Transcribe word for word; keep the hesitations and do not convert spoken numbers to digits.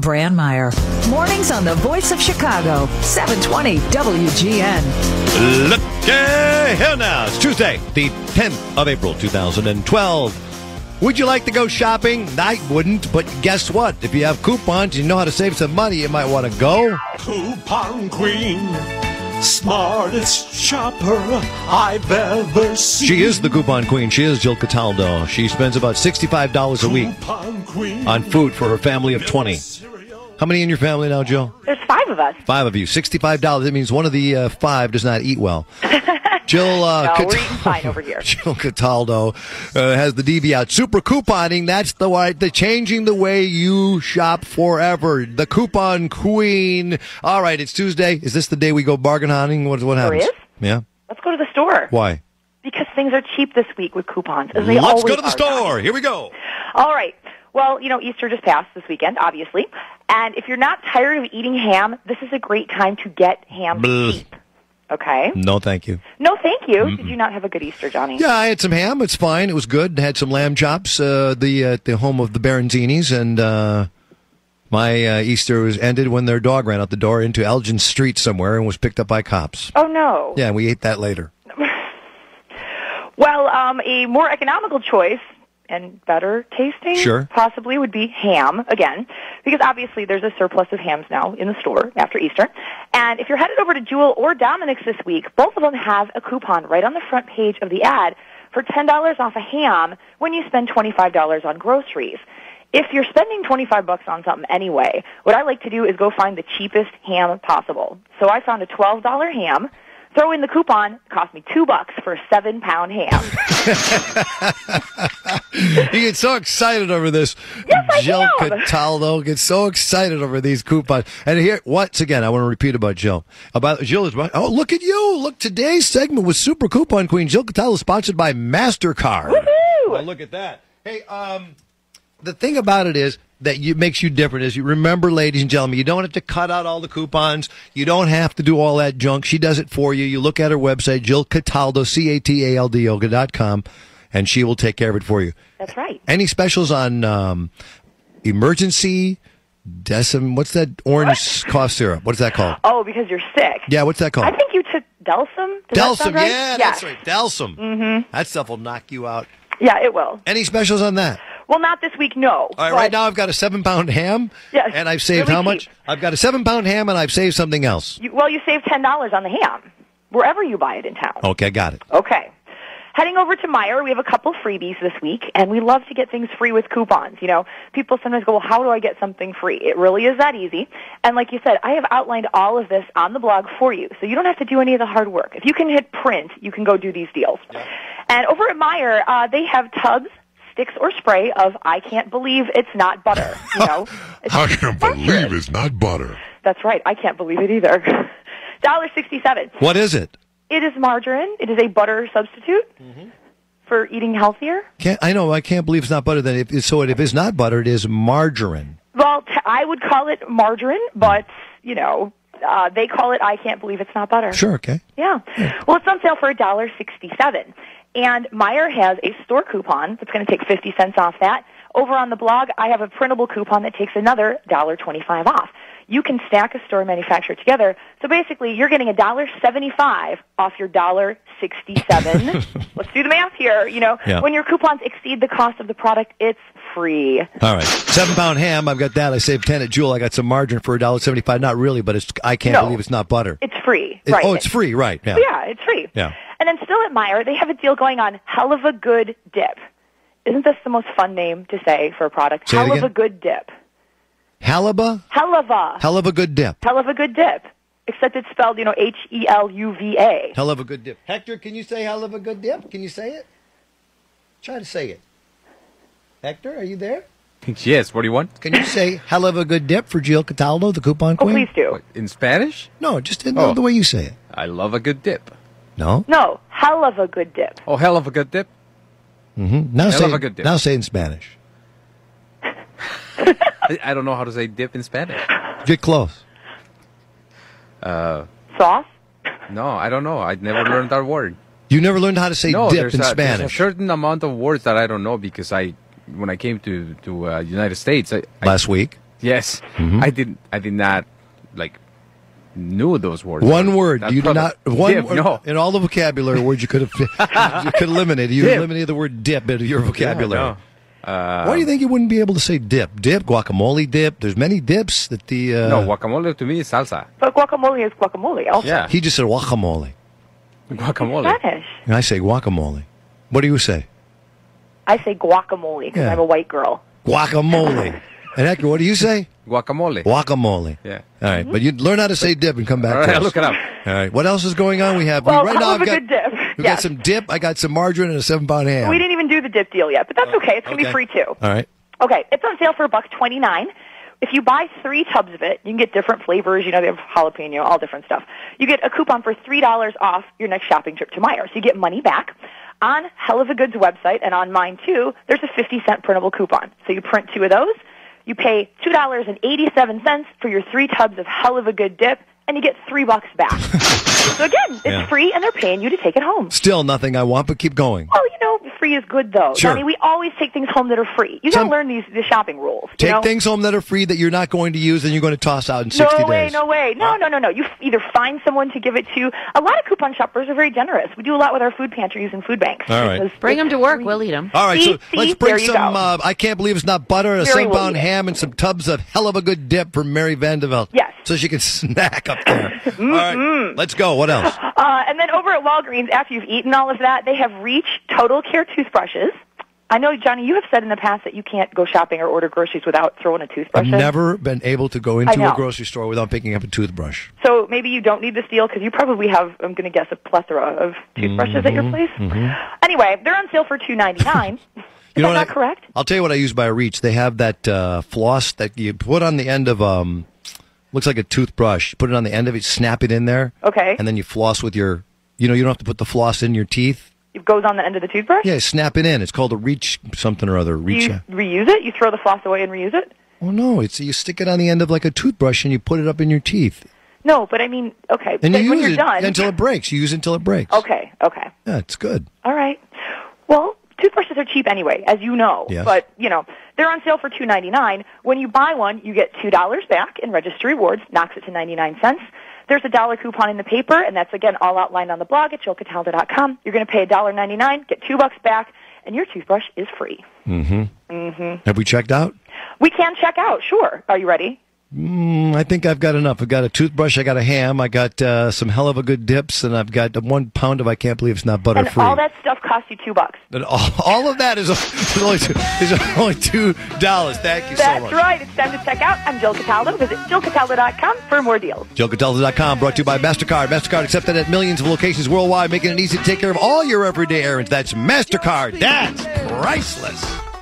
Brandmeier. Mornings on the Voice of Chicago, seven twenty W G N. Look here now. It's Tuesday, the tenth of April, two thousand twelve. Would you like to go shopping? I wouldn't, but guess what? If you have coupons, you know how to save some money, you might want to go. Coupon Queen, smartest shopper I've ever seen. She is the coupon queen. She is Jill Cataldo. She spends about sixty-five dollars a week on food for her family of twenty. How many in your family now, Jill? There's five of us. Five of you. sixty-five dollars. That means one of the uh, five does not eat well. Jill, uh, no, Cataldo, we're eating fine over here. Jill Cataldo uh, has the D V out. Super couponing. That's the way, the changing the way you shop forever. The coupon queen. All right, it's Tuesday. Is this the day we go bargain hunting? What, what happens? There is? Yeah. Let's go to the store. Why? Because things are cheap this week with coupons, as they Let's always go to the are. store. Here we go. All right. Well, you know, Easter just passed this weekend, obviously. And if you're not tired of eating ham, this is a great time to get ham Blah. cheap. Okay? No, thank you. No, thank you. Mm-mm. Did you not have a good Easter, Johnny? Yeah, I had some ham. It's fine. It was good. Had some lamb chops. Uh, the uh, the home of the Baronzinis, and uh, my uh, Easter was ended when their dog ran out the door into Elgin Street somewhere and was picked up by cops. Oh, no. Yeah, we ate that later. Well, um, a more economical choice and better tasting Sure. possibly would be ham, again, because obviously there's a surplus of hams now in the store after Easter. And if you're headed over to Jewel or Dominic's this week, both of them have a coupon right on the front page of the ad for ten dollars off a ham when you spend twenty-five dollars on groceries. If you're spending twenty-five bucks on something anyway, what I like to do is go find the cheapest ham possible. So I found a twelve dollar ham. Throw in the coupon, cost me two bucks for a seven pound ham. You get so excited over this. Yes, I Jill am. Cataldo gets so excited over these coupons. And here, once again, I want to repeat about Jill. About Jill is. Oh, look at you! Look, today's segment was Super Coupon Queen. Jill Cataldo, sponsored by MasterCard. Woohoo! Well, look at that. Hey, um, the thing about it is that you, makes you different is you remember, ladies and gentlemen, you don't have to cut out all the coupons. You don't have to do all that junk. She does it for you. You look at her website, Jill Cataldo, C A T A L D O dot com, and she will take care of it for you. That's right. Any specials on um, emergency, decim, what's that orange cough syrup? What is that called? Oh, because you're sick. Yeah, what's that called? I think you took Delsum. Does that Delsum, sound right? yeah, that's right. Delsum. Mm-hmm. That stuff will knock you out. Yeah, it will. Any specials on that? Well, not this week, no. All right, but right now I've got a seven-pound ham, Yes, and I've saved really how much? cheap. I've got a seven-pound ham, and I've saved something else. You, well, you save ten dollars on the ham, wherever you buy it in town. Okay, got it. Okay. Heading over to Meijer, we have a couple freebies this week, and we love to get things free with coupons. You know, people sometimes go, well, how do I get something free? It really is that easy. And like you said, I have outlined all of this on the blog for you, so you don't have to do any of the hard work. If you can hit print, you can go do these deals. Yeah. And over at Meijer, uh, they have tubs, sticks, or spray of I can't believe it's not butter. You know, it's I can't believe it's not butter. That's right. I can't believe it either. one dollar sixty-seven. What is it? It is margarine. It is a butter substitute mm-hmm. for eating healthier. Can't, I know. I can't believe it's not butter. Then, if, so if it's not butter, it is margarine. Well, t- I would call it margarine, but you know, uh, they call it I can't believe it's not butter. Sure. Okay. Yeah. yeah. Well, it's on sale for one dollar sixty-seven. And Meijer has a store coupon that's going to take fifty cents off that. Over on the blog, I have a printable coupon that takes another one dollar twenty-five off. You can stack a store and manufacturer together. So basically, you're getting one dollar seventy-five off your one dollar sixty-seven. Let's do the math here. You know, yeah. When your coupons exceed the cost of the product, it's free. All right. Seven-pound ham, I've got that. I saved ten at Jewel. I got some margarine for one dollar seventy-five. Not really, but it's. I can't no, believe it's not butter. It's free. It, right. Oh, it's free, right. Yeah. Yeah, it's free. Yeah. And then still at Meijer, they have a deal going on, Hell of a Good Dip. Isn't this the most fun name to say for a product? Say it Hell of again? a Good Dip. Halaba? Hell of a. Hell of a good dip. Hell of a Good Dip. Except it's spelled, you know, H E L U V A. Hell of a good dip. Hector, can you say hell of a good dip? Can you say it? Try to say it. Hector, are you there? Yes, what do you want? Can you say hell of a good dip for Jill Cataldo, the coupon Oh, queen? please do. What, in Spanish? No, just in Oh. the way you say it. I love a good dip. No? No, Hell of a Good Dip. Oh, hell of a good dip? Mm-hmm. Now Hell say of a it- good dip. Now say it in Spanish. I, I don't know how to say dip in Spanish. Get close. Uh, Sauce? no, I don't know. I never learned that word. You never learned how to say no, dip there's in a, Spanish. There's a certain amount of words that I don't know because I, when I came to to uh, United States, I, I Last week. Yes, Mm-hmm. I did. I did not like knew those words. One word. That You did not. product. One Dip, word, no. in all the vocabulary words you could have you could eliminate. You Dip. eliminated the word dip out of your vocabulary. Yeah, no. Uh, Why do you think you wouldn't be able to say dip? Dip, guacamole dip. There's many dips that the. Uh, no, guacamole to me is salsa. But guacamole is guacamole also. Yeah, He just said guacamole. guacamole. Spanish. And I say guacamole. What do you say? I say guacamole because Yeah. I'm a white girl. Guacamole. And Hector, what do you say? Guacamole. Guacamole. Yeah. All right, but you learn how to say dip and come back All to right, us. look it up. All right, what else is going on? We have Well, right now. hell I've of a got good dip. we Yes. got some dip. I got some margarine and a seven-pound ham. We didn't even do the dip deal yet, but that's okay. It's going to Okay. be free too. All right. Okay, it's on sale for a buck twenty-nine. If you buy three tubs of it, you can get different flavors. You know, they have jalapeno, all different stuff. You get a coupon for three dollars off your next shopping trip to Meijer. So you get money back. On Hell of a Goods website and on mine too, there's a fifty cent printable coupon. So you print two of those. You pay two dollars and eighty-seven cents for your three tubs of Hell of a Good dip, and you get three bucks back. So again, it's Yeah. free, and they're paying you to take it home. Still nothing I want, but keep going. Well, you know, free is good, though. Sure. Johnny, we always take things home that are free. You got Some- to learn these the shopping rules. you Take know? things home that are free that you're not going to use and you're going to toss out in No sixty way, days. no way. No, no, no, no. You f- either find someone to give it to. A lot of coupon shoppers are very generous. We do a lot with our food pantries and food banks. All right. Because Bring it's them to work. free. We'll eat them. All right, See, so see, let's bring there you some, go. uh, I can't believe it's not butter, and a Mary will seven-pound eat it. ham and some tubs of Hell of a Good dip for Mary Vandeveld. Yes. So she can snack up there. All right, let's go. What else? Uh, and then over at Walgreens, after you've eaten all of that, they have Reach Total Care toothbrushes. I know, Johnny, you have said in the past that you can't go shopping or order groceries without throwing a toothbrush I've in. never been able to go I into a know. grocery store without picking up a toothbrush. So maybe you don't need this deal because you probably have, I'm going to guess, a plethora of toothbrushes at Mm-hmm. your place. Anyway, they're on sale for two ninety-nine. Is You know that what not I- correct? I'll tell you what I use by Reach. They have that uh, floss that you put on the end of, um, looks like a toothbrush. Put it on the end of it, snap it in there. Okay. And then you floss with your, you know, you don't have to put the floss in your teeth. It goes on the end of the toothbrush? Yeah, snap it in. It's called a Reach something or other. Do Reach. you reuse it? You throw the floss away and reuse it? Oh no, it's you stick it on the end of like a toothbrush and you put it up in your teeth. No, but I mean, okay. And then you when use you're it done. until it breaks. You use it until it breaks. Okay, okay. Yeah, it's good. All right. Well, toothbrushes are cheap anyway, as you know. Yes. But, you know, they're on sale for two ninety-nine. When you buy one, you get two dollars back in registry rewards, knocks it to ninety-nine cents. There's a dollar coupon in the paper, and that's, again, all outlined on the blog at jill cataldo dot com. You're going to pay one dollar ninety-nine, get two bucks back, and your toothbrush is free. Have we checked out? We can check out, sure. Are you ready? Mm, I think I've got enough. I've got a toothbrush, I got a ham, I got uh, some Hell of a Good dips, and I've got one pound of I can't believe it's not butter And free. all that stuff costs you two bucks. And all, all of that is, is only two, is only two dollars. Thank you so That's much. right. It's time to check out. I'm Jill Cataldo. Visit jill cataldo dot com for more deals. Jill Cataldo dot com, brought to you by MasterCard. MasterCard accepted at millions of locations worldwide, making it easy to take care of all your everyday errands. That's MasterCard. That's priceless.